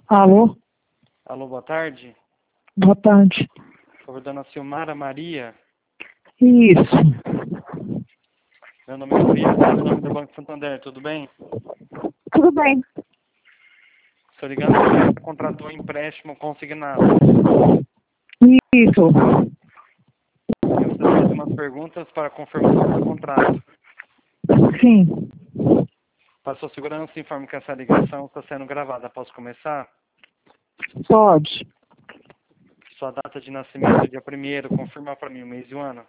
Alô? Alô, boa tarde. Boa tarde. Por favor, dona Silmara Maria. Isso. Meu nome é Murilo, em nome do Banco Santander, tudo bem? Tudo bem. Estou ligando porque você contratou um empréstimo consignado. Isso. Eu preciso fazer umas perguntas para confirmação do contrato. Sim. Para sua segurança, informe que essa ligação está sendo gravada. Posso começar? Pode. Sua data de nascimento, dia 1º, confirma para mim o mês e o ano.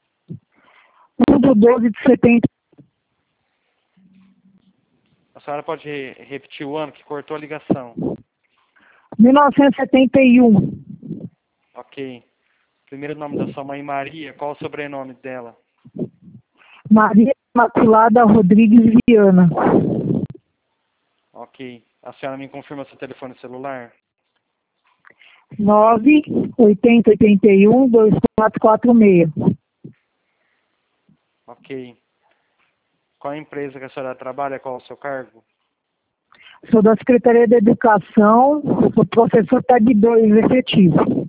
1/12/70. A senhora pode repetir o ano que cortou a ligação? 1971. Ok. Primeiro nome da sua mãe, Maria. Qual o sobrenome dela? Maria Imaculada Rodrigues Viana. Ok. A senhora me confirma seu telefone celular? 98081-2446. Ok. Qual a empresa que a senhora trabalha? Qual o seu cargo? Sou da Secretaria da Educação, sou professor TAG 2 efetivo.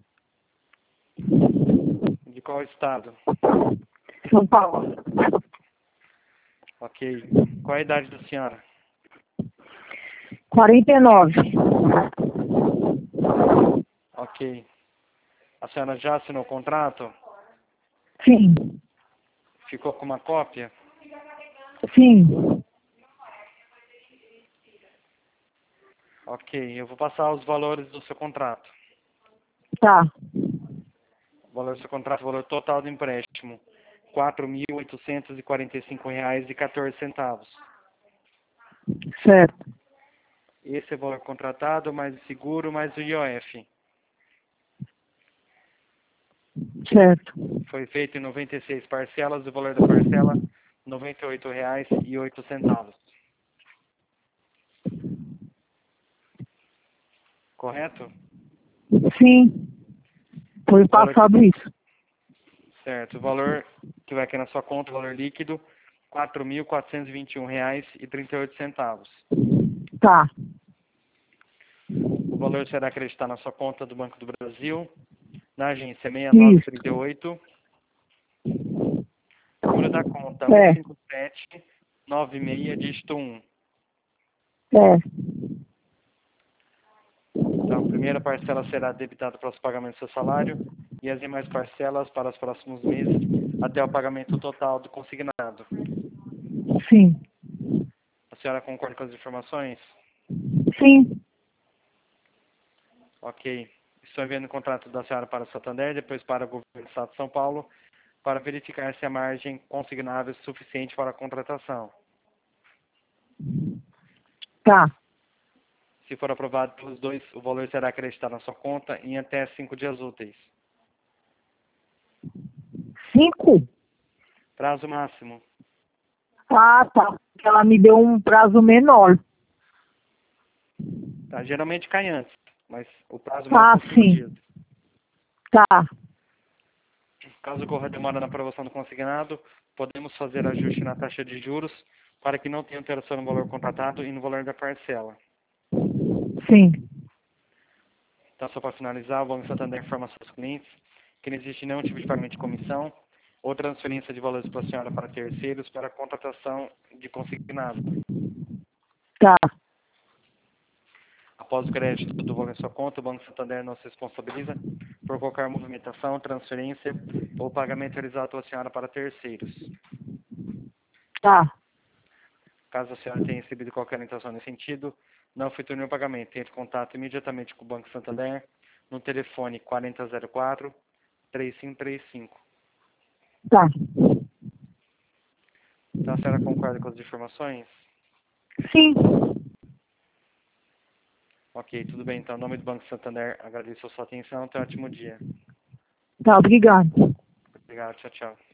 De qual estado? São Paulo. Ok. Qual a idade da senhora? 49. Ok. A senhora já assinou o contrato? Sim. Ficou com uma cópia? Sim. Ok. Eu vou passar os valores do seu contrato. Tá. O valor do seu contrato, o valor total do empréstimo. R$ 4.845,14. Certo. Esse é o valor contratado, mais o seguro, mais o IOF. Certo. Foi feito em 96 parcelas, o valor da parcela, R$ 98,08. Correto? Sim. Foi O valor passado isso. certo. O valor que vai aqui na sua conta, o valor líquido, R$ 4.421,38. Tá. O valor será acreditado na sua conta do Banco do Brasil, na agência Isso. 6938. Número da conta É. 15796, dígito 1. É. Então, a primeira parcela será debitada para os pagamentos do seu salário e as demais parcelas para os próximos meses até o pagamento total do consignado. Sim. A senhora concorda com as informações? Sim. Ok. Estou enviando o contrato da senhora para o Santander, depois para o governo do Estado de São Paulo, para verificar se a margem consignável é suficiente para a contratação. Tá. Se for aprovado pelos dois, o valor será acreditado na sua conta em até 5 dias úteis. 5? Prazo máximo. Ah, tá. Porque ela me deu um prazo menor. Tá? Geralmente cai antes, mas o prazo Ah, máximo é 5 sim. dias. Tá. Caso ocorra demora na aprovação do consignado, podemos fazer ajuste na taxa de juros para que não tenha alteração no valor contratado e no valor da parcela. Sim. Então, só para finalizar, o Banco Santander informa aos seus clientes que não existe nenhum tipo de pagamento de comissão ou transferência de valores para a senhora para terceiros para a contratação de consignado. Tá. Após o crédito do valor em sua conta, o Banco Santander não se responsabiliza por qualquer movimentação, transferência ou pagamento realizado pela senhora para terceiros. Tá. Caso a senhora tenha recebido qualquer orientação nesse sentido, não efetue nenhum pagamento. Entre em contato imediatamente com o Banco Santander no telefone 4004-3535. Tá. Então a senhora concorda com as informações? Sim. Ok, tudo bem. Então, em nome do Banco Santander, agradeço a sua atenção. Tenha um ótimo dia. Tá, obrigado. Obrigado, tchau, tchau.